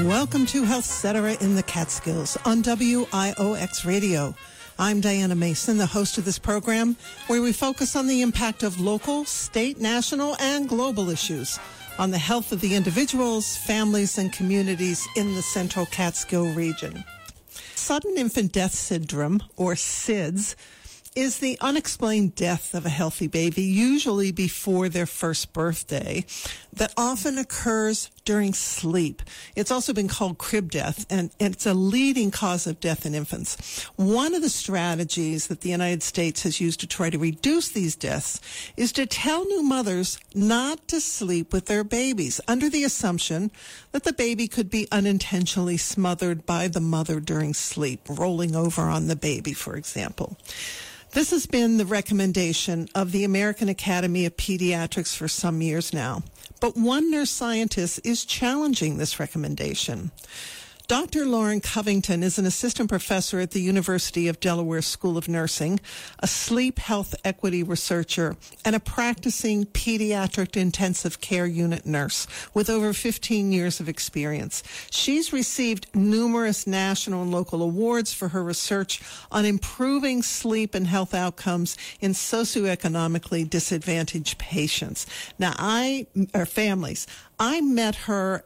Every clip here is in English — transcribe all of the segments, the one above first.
Welcome to Health Cetera in the Catskills on WIOX Radio. I'm Diana Mason, the host of this program, where we focus on the impact of local, state, national, and global issues on the health of the individuals, families, and communities in the Central Catskill region. Sudden infant death syndrome, or SIDS, is the unexplained death of a healthy baby, usually before their first birthday, that often occurs during sleep. It's also been called crib death, and it's a leading cause of death in infants. One of the strategies that the United States has used to try to reduce these deaths is to tell new mothers not to sleep with their babies, under the assumption that the baby could be unintentionally smothered by the mother during sleep, rolling over on the baby, for example. This has been the recommendation of the American Academy of Pediatrics for some years now. But one nurse scientist is challenging this recommendation. Dr. Lauren Covington is an assistant professor at the University of Delaware School of Nursing, a sleep health equity researcher, and a practicing pediatric intensive care unit nurse with over 15 years of experience. She's received numerous national and local awards for her research on improving sleep and health outcomes in socioeconomically disadvantaged patients. Now, families. I met her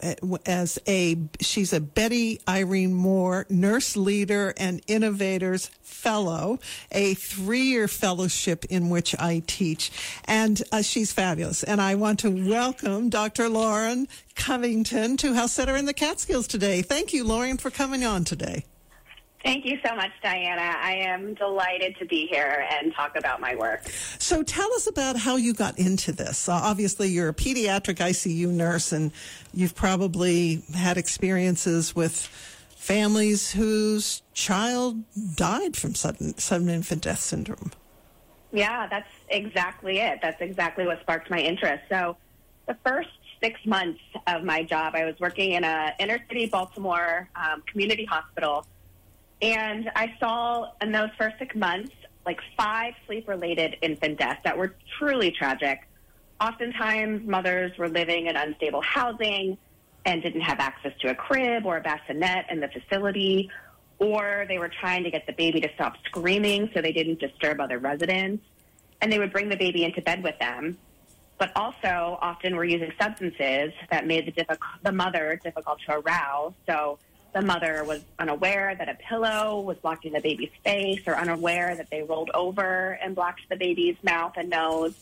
she's a Betty Irene Moore Nurse Leader and Innovators Fellow, a 3-year fellowship in which I teach. And she's fabulous. And I want to welcome Dr. Lauren Covington to Health Cetera in the Catskills today. Thank you, Lauren, for coming on today. Thank you so much, Diana. I am delighted to be here and talk about my work. So tell us about how you got into this. Obviously, you're a pediatric ICU nurse, and you've probably had experiences with families whose child died from sudden infant death syndrome. Yeah, that's exactly it. That's exactly what sparked my interest. So the first 6 months of my job, I was working in a inner-city Baltimore community hospital. And I saw in those first 6 months, like 5 sleep-related infant deaths that were truly tragic. Oftentimes, mothers were living in unstable housing and didn't have access to a crib or a bassinet in the facility, or they were trying to get the baby to stop screaming so they didn't disturb other residents, and they would bring the baby into bed with them, but also often were using substances that made the mother difficult to arouse. So the mother was unaware that a pillow was blocking the baby's face, or unaware that they rolled over and blocked the baby's mouth and nose.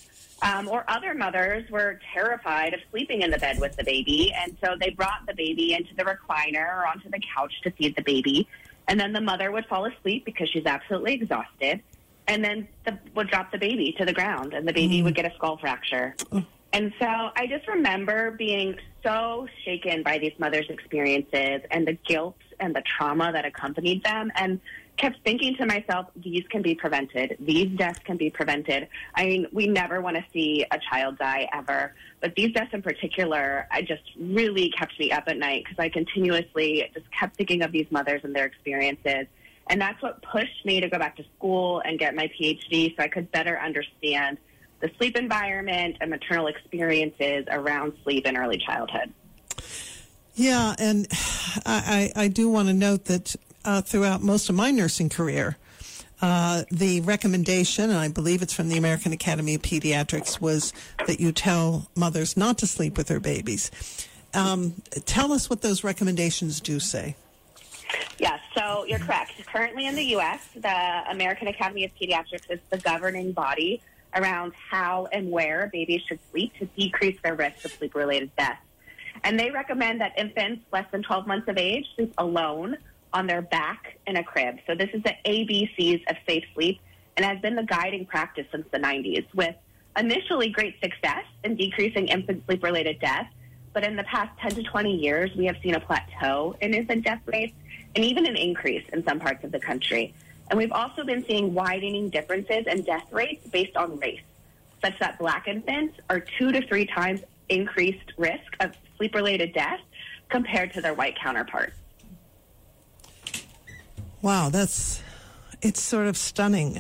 Or other mothers were terrified of sleeping in the bed with the baby, and so they brought the baby into the recliner or onto the couch to feed the baby. And then the mother would fall asleep because she's absolutely exhausted, and then would drop the baby to the ground, and the baby would get a skull fracture. And so I just remember being so shaken by these mothers' experiences and the guilt and the trauma that accompanied them, and kept thinking to myself, these can be prevented. These deaths can be prevented. I mean, we never want to see a child die ever, but these deaths in particular, I just really kept me up at night because I continuously just kept thinking of these mothers and their experiences. And that's what pushed me to go back to school and get my PhD so I could better understand the sleep environment and maternal experiences around sleep in early childhood. Yeah, and I do want to note that throughout most of my nursing career, the recommendation, and I believe it's from the American Academy of Pediatrics, was that you tell mothers not to sleep with their babies. Tell us what those recommendations do say. Yes, so you're correct. Currently in the U.S., the American Academy of Pediatrics is the governing body around how and where babies should sleep to decrease their risk of sleep-related deaths. And they recommend that infants less than 12 months of age sleep alone on their back in a crib. So this is the ABCs of safe sleep and has been the guiding practice since the 90s, with initially great success in decreasing infant sleep-related deaths. But in the past 10 to 20 years, we have seen a plateau in infant death rates and even an increase in some parts of the country. And we've also been seeing widening differences in death rates based on race, such that Black infants are 2 to 3 times increased risk of sleep-related death compared to their white counterparts. Wow, it's sort of stunning.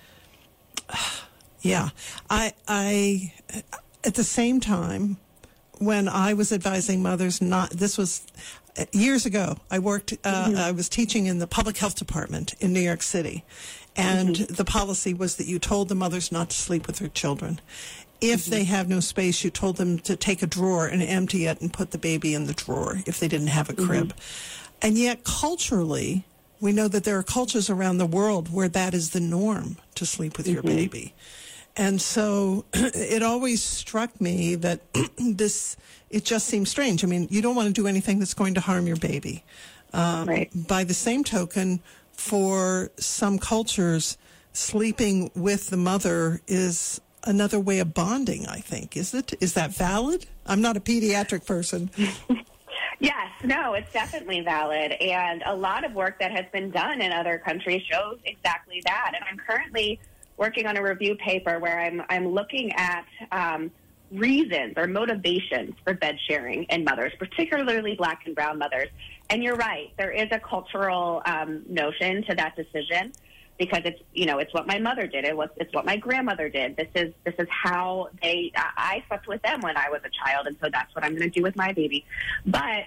Yeah, I at the same time, when I was advising mothers this was years ago. I worked, I was teaching in the public health department in New York City. And the policy was that you told the mothers not to sleep with their children. If they have no space, you told them to take a drawer and empty it and put the baby in the drawer if they didn't have a crib. And yet culturally, we know that there are cultures around the world where that is the norm, to sleep with your baby. And so it always struck me that it just seems strange. I mean, you don't want to do anything that's going to harm your baby. Right. By the same token, for some cultures, sleeping with the mother is another way of bonding, I think. Is it? Is that valid? I'm not a pediatric person. Yes, no, it's definitely valid. And a lot of work that has been done in other countries shows exactly that. And I'm currently working on a review paper where I'm looking at reasons or motivations for bed sharing in mothers, particularly Black and brown mothers. And you're right, there is a cultural notion to that decision, because it's what my mother did, it's what my grandmother did. This is how I slept with them when I was a child, and so that's what I'm going to do with my baby. But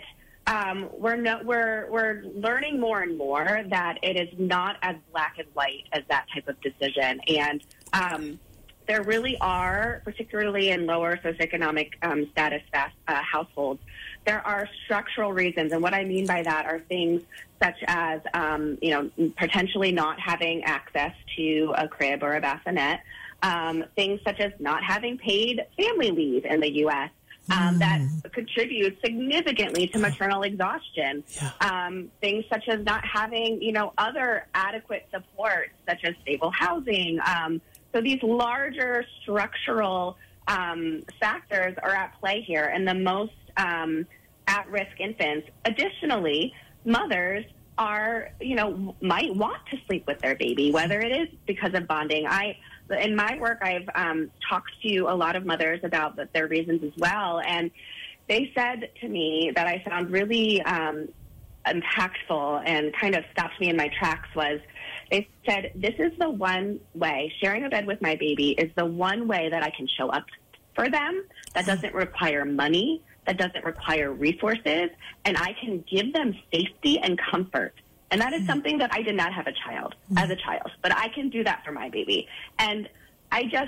we're learning more and more that it is not as black and white as that type of decision, and there really are, particularly in lower socioeconomic status households, there are structural reasons. And what I mean by that are things such as, potentially not having access to a crib or a bassinet, things such as not having paid family leave in the U.S., that contributes significantly to maternal exhaustion. Things such as not having, other adequate supports, such as stable housing. So these larger structural factors are at play here, and the most at-risk infants. Additionally, mothers are, might want to sleep with their baby, whether it is because of bonding. In my work, I've talked to a lot of mothers about their reasons as well, and they said to me that I found really impactful and kind of stopped me in my tracks was, they said, this is the one way, sharing a bed with my baby is the one way that I can show up for them that doesn't require money, that doesn't require resources, and I can give them safety and comfort. And that is something that I did not have as a child, but I can do that for my baby. And I just,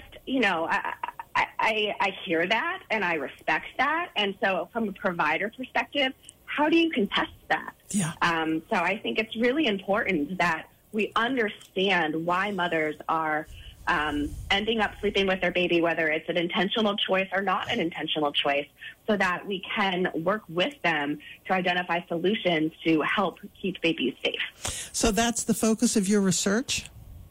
I hear that and I respect that. And so from a provider perspective, how do you contest that? Yeah. So I think it's really important that we understand why mothers are ending up sleeping with their baby, whether it's an intentional choice or not an intentional choice, so that we can work with them to identify solutions to help keep babies safe. So that's the focus of your research?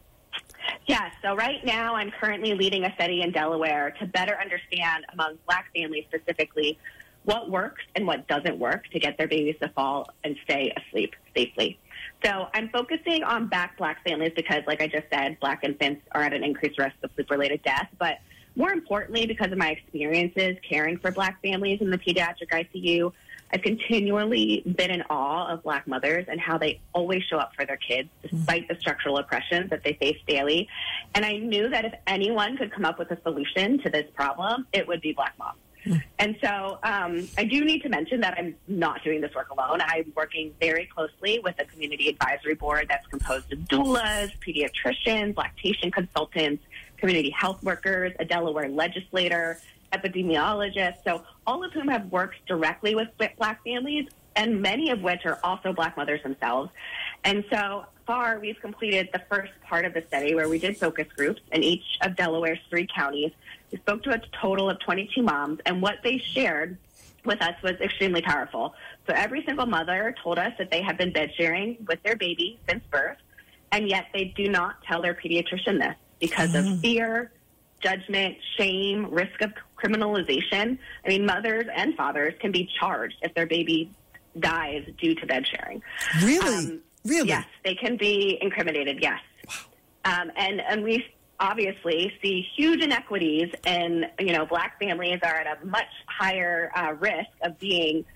Yes. So right now I'm currently leading a study in Delaware to better understand among Black families specifically what works and what doesn't work to get their babies to fall and stay asleep safely. So I'm focusing on Black families because, like I just said, Black infants are at an increased risk of sleep-related death. But more importantly, because of my experiences caring for Black families in the pediatric ICU, I've continually been in awe of Black mothers and how they always show up for their kids despite the structural oppressions that they face daily. And I knew that if anyone could come up with a solution to this problem, it would be Black moms. And so I do need to mention that I'm not doing this work alone. I'm working very closely with a community advisory board that's composed of doulas, pediatricians, lactation consultants, community health workers, a Delaware legislator, epidemiologists, so all of whom have worked directly with Black families, and many of which are also Black mothers themselves. And so far, we've completed the first part of the study where we did focus groups in each of Delaware's 3 counties. We spoke to a total of 22 moms, and what they shared with us was extremely powerful. So every single mother told us that they have been bed sharing with their baby since birth, and yet they do not tell their pediatrician this because of fear, judgment, shame, risk of criminalization. I mean, mothers and fathers can be charged if their baby dies due to bed sharing. Really? Really? Yes, they can be incriminated, yes. Wow. And we obviously see huge inequities in, Black families are at a much higher risk of being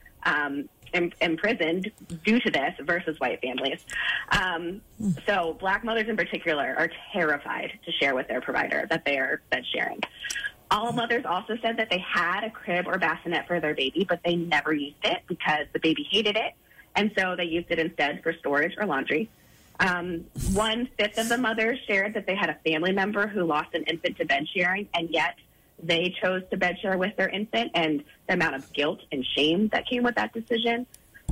imprisoned due to this versus white families. So Black mothers in particular are terrified to share with their provider that they are bed sharing. All mothers also said that they had a crib or bassinet for their baby, but they never used it because the baby hated it, and so they used it instead for storage or laundry. 1/5 of the mothers shared that they had a family member who lost an infant to bed sharing, and yet they chose to bed share with their infant, and the amount of guilt and shame that came with that decision.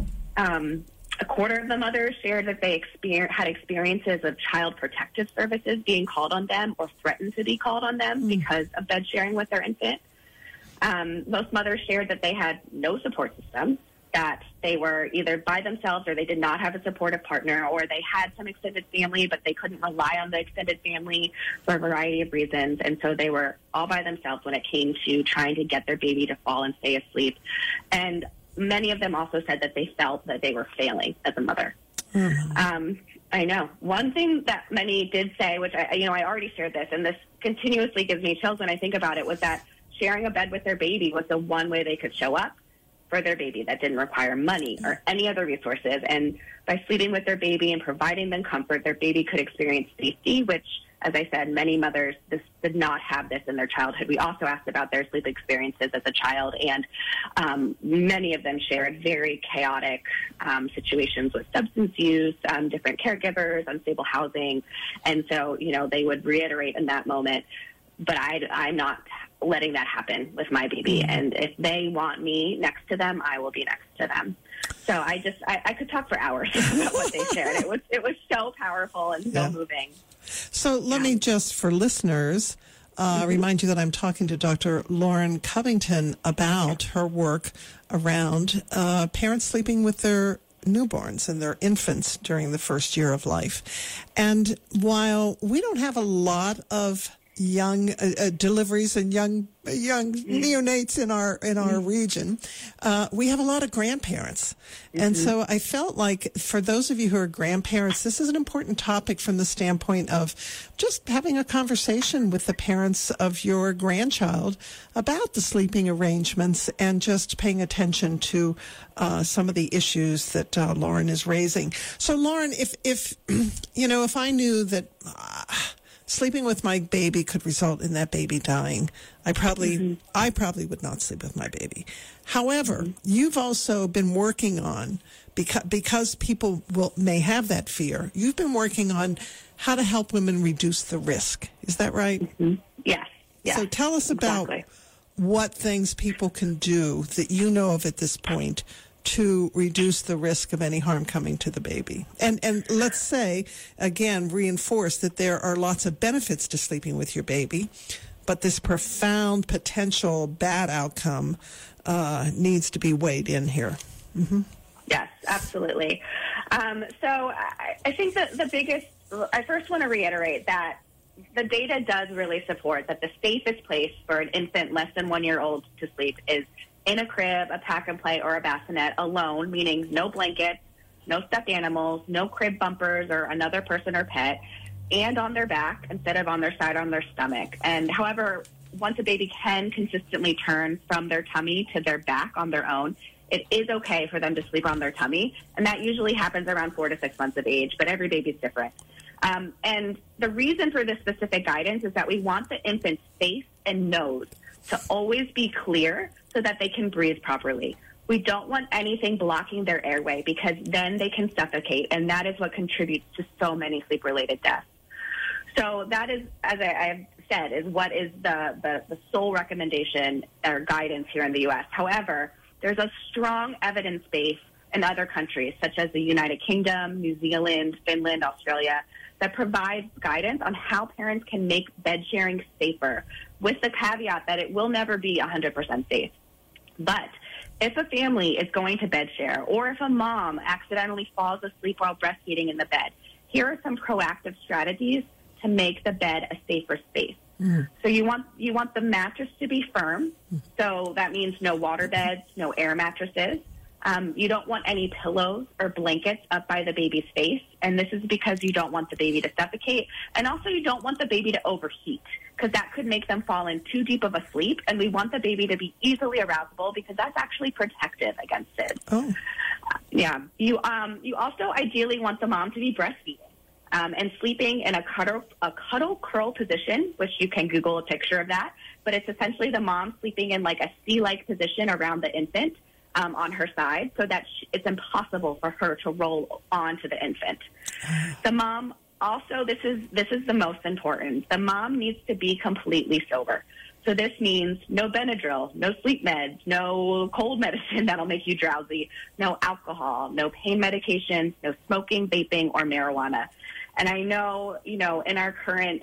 1/4 of the mothers shared that they had experiences of child protective services being called on them or threatened to be called on them because of bed sharing with their infant. Most mothers shared that they had no support system, that they were either by themselves or they did not have a supportive partner, or they had some extended family, but they couldn't rely on the extended family for a variety of reasons. And so they were all by themselves when it came to trying to get their baby to fall and stay asleep. And many of them also said that they felt that they were failing as a mother. I know. One thing that many did say, which I already shared this, and this continuously gives me chills when I think about it, was that sharing a bed with their baby was the one way they could show up for their baby that didn't require money or any other resources. And by sleeping with their baby and providing them comfort, their baby could experience safety, which, as I said, many mothers did not have this in their childhood. We also asked about their sleep experiences as a child, and many of them shared very chaotic situations with substance use, different caregivers, unstable housing. And so, they would reiterate in that moment, but I'm not letting that happen with my baby. And if they want me next to them, I will be next to them. So I could talk for hours about what they shared. It was so powerful and so moving. So let me just, for listeners, remind you that I'm talking to Dr. Lauren Covington about her work around parents sleeping with their newborns and their infants during the first year of life. And while we don't have a lot of young deliveries and young neonates in our region, we have a lot of grandparents. And so I felt like for those of you who are grandparents, this is an important topic from the standpoint of just having a conversation with the parents of your grandchild about the sleeping arrangements and just paying attention to some of the issues that Lauren is raising. So Lauren, if I knew that sleeping with my baby could result in that baby dying, I probably would not sleep with my baby. However, you've also been working on, because people may have that fear, you've been working on how to help women reduce the risk. Is that right? Yes. So tell us about what things people can do that you know of at this point to reduce the risk of any harm coming to the baby. And let's say, again, reinforce that there are lots of benefits to sleeping with your baby, but this profound potential bad outcome needs to be weighed in here. Yes, absolutely. So I think that I first want to reiterate that the data does really support that the safest place for an infant less than 1 year old to sleep is in a crib, a pack and play, or a bassinet alone, meaning no blankets, no stuffed animals, no crib bumpers or another person or pet, and on their back instead of on their side or on their stomach. And however, once a baby can consistently turn from their tummy to their back on their own, it is okay for them to sleep on their tummy. And that usually happens around 4 to 6 months of age, but every baby's different. And the reason for this specific guidance is that we want the infant's face and nose to always be clear so that they can breathe properly. We don't want anything blocking their airway because then they can suffocate, and that is what contributes to so many sleep-related deaths. So that is, as I have said, is what is the sole recommendation or guidance here in the U.S. However, there's a strong evidence base in other countries, such as the United Kingdom, New Zealand, Finland, Australia, that provides guidance on how parents can make bed sharing safer, with the caveat that it will never be 100% safe. But if a family is going to bed share, or if a mom accidentally falls asleep while breastfeeding in the bed, here are some proactive strategies to make the bed a safer space. So you want the mattress to be firm. So that means no water beds, no air mattresses. You don't want any pillows or blankets up by the baby's face. And this is because you don't want the baby to suffocate. And also you don't want the baby to overheat, because that could make them fall in too deep of a sleep. And we want the baby to be easily arousable, because that's actually protective against SIDS. Yeah. You also ideally want the mom to be breastfeeding. and sleeping in a cuddle curl position, which you can Google a picture of that. But it's essentially the mom sleeping in like a C-like position around the infant on her side, so that it's impossible for her to roll onto the infant. The mom also, this is the most important. The mom needs to be completely sober. So this means no Benadryl, no sleep meds, no cold medicine that'll make you drowsy, no alcohol, no pain medications, no smoking, vaping, or marijuana. And I know, in our current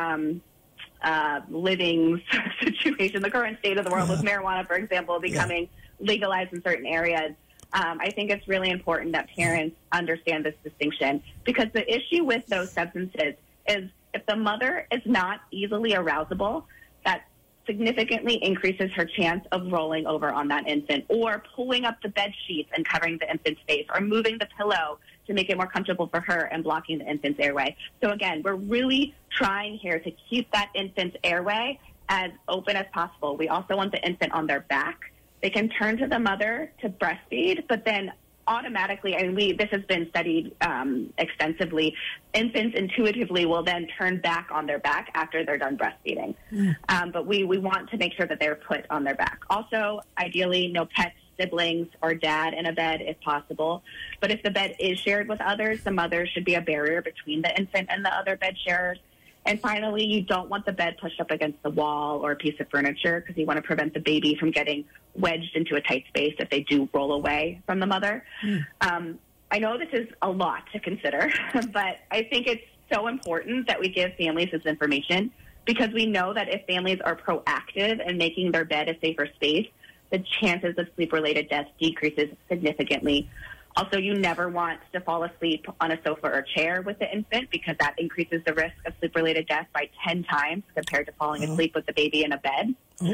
living situation, the current state of the world with marijuana, for example, becoming legalized in certain areas, I think it's really important that parents understand this distinction, because the issue with those substances is if the mother is not easily arousable, that significantly increases her chance of rolling over on that infant, or pulling up the bed sheets and covering the infant's face, or moving the pillow to make it more comfortable for her and blocking the infant's airway. So again, we're really trying here to keep that infant's airway as open as possible. We also want the infant on their back. They can turn to the mother to breastfeed, but then automatically, this has been studied extensively, infants intuitively will then turn back on their back after they're done breastfeeding. But we want to make sure that they're put on their back. Also, ideally, no pets, siblings, or dad in a bed if possible. But if the bed is shared with others, the mother should be a barrier between the infant and the other bed sharers. And finally, you don't want the bed pushed up against the wall or a piece of furniture, because you want to prevent the baby from getting wedged into a tight space if they do roll away from the mother. I know this is a lot to consider, but I think it's so important that we give families this information, because we know that if families are proactive in making their bed a safer space, the chances of sleep-related death decreases significantly. Also, you never want to fall asleep on a sofa or chair with the infant, because that increases the risk of sleep-related death by 10 times compared to falling asleep with the baby in a bed.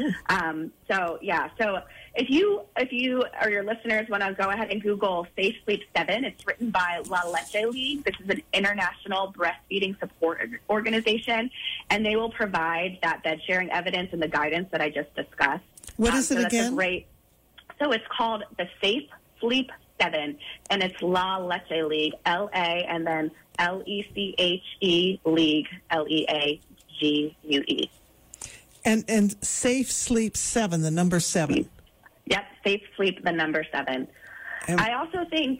So if you or your listeners want to go ahead and Google Safe Sleep 7, it's written by La Leche League. This is an international breastfeeding support organization, and they will provide that bed sharing evidence and the guidance that I just discussed. What is it again? So it's called the Safe Sleep 7, and it's La Leche League, L-A, and then L-E-C-H-E League, L-E-A-G-U-E. And Safe Sleep 7, the number 7. Yep, Safe Sleep, the number 7. I also think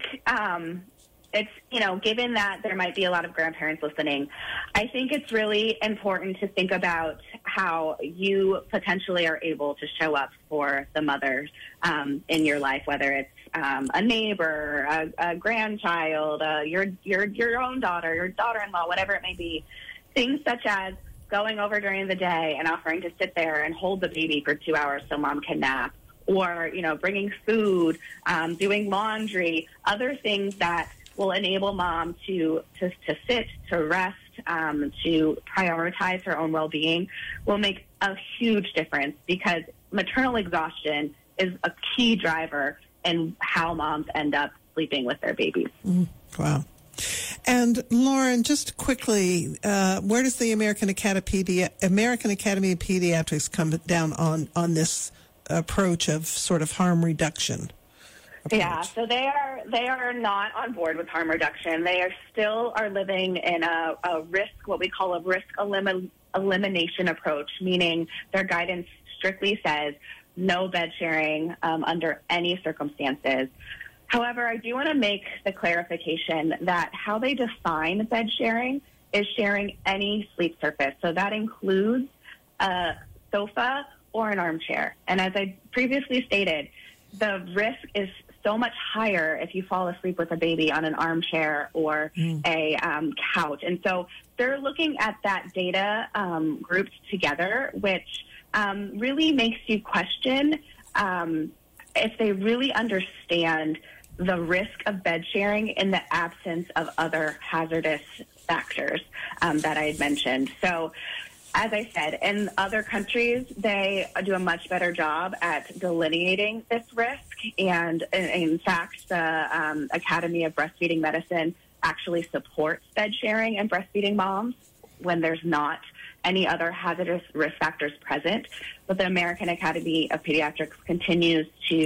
it's, given that there might be a lot of grandparents listening, I think it's really important to think about how you potentially are able to show up for the mothers in your life, whether it's a neighbor, a grandchild, your own daughter, your daughter-in-law, whatever it may be. Things such as going over during the day and offering to sit there and hold the baby for 2 hours so mom can nap, or, bringing food, doing laundry, other things that will enable mom to sit, to rest, to prioritize her own well-being will make a huge difference, because maternal exhaustion is a key driver in how moms end up sleeping with their babies. Wow. And Lauren, just quickly, where does the American Academy of Pediatrics come down on this approach of sort of harm reduction approach? Yeah, so they are not on board with harm reduction. They still are living in a risk, what we call a risk elimination approach, meaning their guidance strictly says no bed sharing under any circumstances. However, I do want to make the clarification that how they define bed sharing is sharing any sleep surface. So that includes a sofa or an armchair. And as I previously stated, the risk is so much higher if you fall asleep with a baby on an armchair or a couch. And so they're looking at that data grouped together, which really makes you question if they really understand the risk of bed sharing in the absence of other hazardous factors that I had mentioned. So, as I said, in other countries, they do a much better job at delineating this risk. And in fact, the Academy of Breastfeeding Medicine actually supports bed sharing and breastfeeding moms when there's not any other hazardous risk factors present. But the American Academy of Pediatrics continues to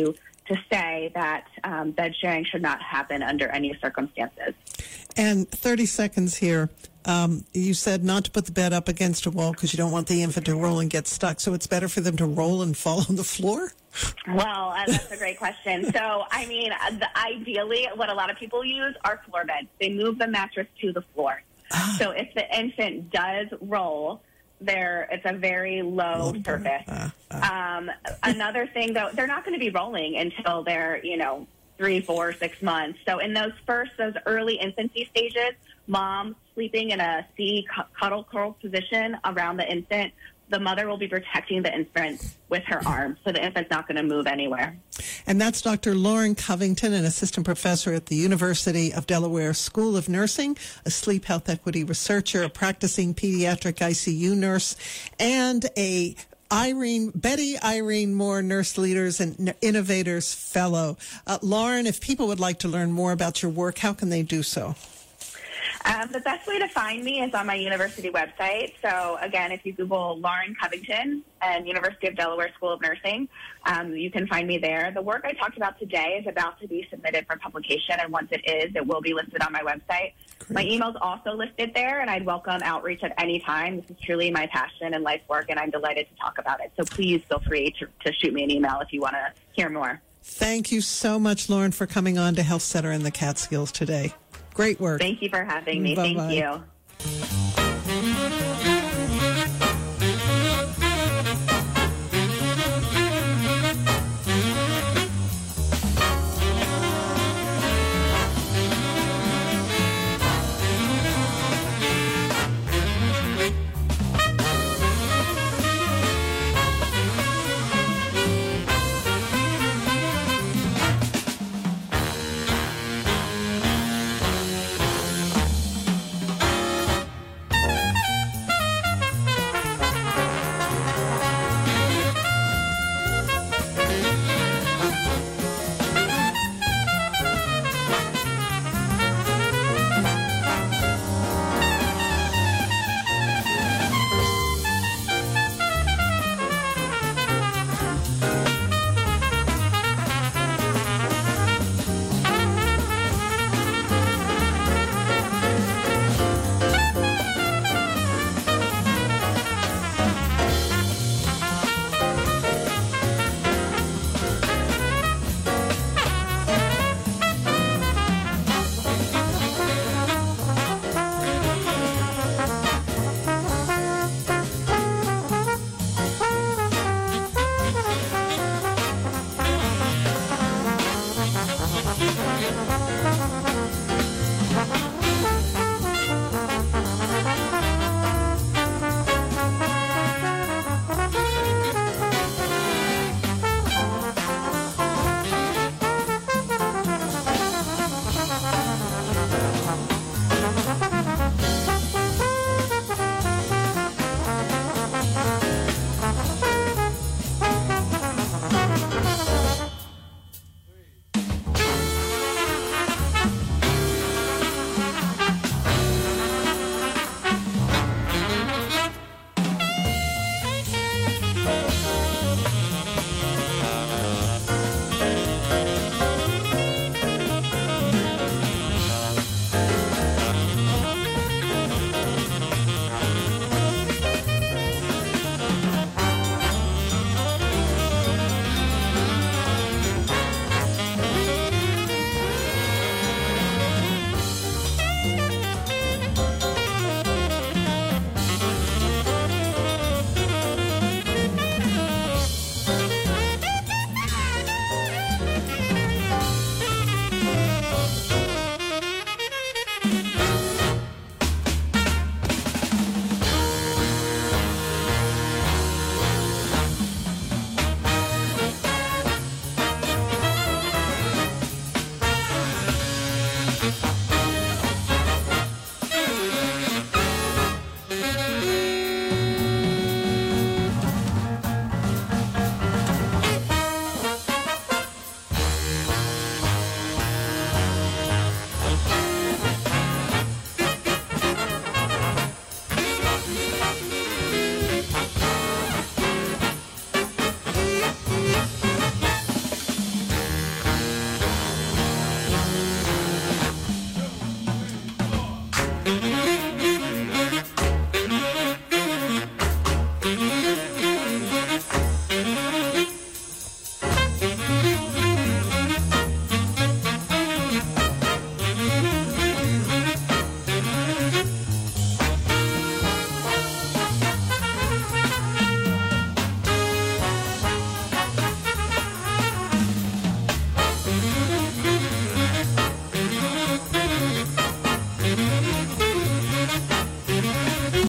to say that bed sharing should not happen under any circumstances. And 30 seconds here. You said not to put the bed up against a wall because you don't want the infant to roll and get stuck. So it's better for them to roll and fall on the floor? Well, that's a great question. So, I mean, ideally, what a lot of people use are floor beds. They move the mattress to the floor. So if the infant does roll, it's a very low surface. Another thing, though, they're not going to be rolling until they're, 3, 4, 6 months. So in those early infancy stages, mom sleeping in a C cuddle curl position around the infant, the mother will be protecting the infant with her arm, so the infant's not going to move anywhere. And that's Dr. Lauren Covington, an assistant professor at the University of Delaware School of Nursing, a sleep health equity researcher, a practicing pediatric ICU nurse, and a Betty Irene Moore Nurse Leaders and Innovators Fellow. Lauren, if people would like to learn more about your work, how can they do so? The best way to find me is on my university website. So, again, if you Google Lauren Covington and University of Delaware School of Nursing, you can find me there. The work I talked about today is about to be submitted for publication, and once it is, it will be listed on my website. Great. My email is also listed there, and I'd welcome outreach at any time. This is truly my passion and life work, and I'm delighted to talk about it. So please feel free to shoot me an email if you want to hear more. Thank you so much, Lauren, for coming on to Health Center in the Catskills today. Great work. Thank you for having me. Bye-bye. Thank you.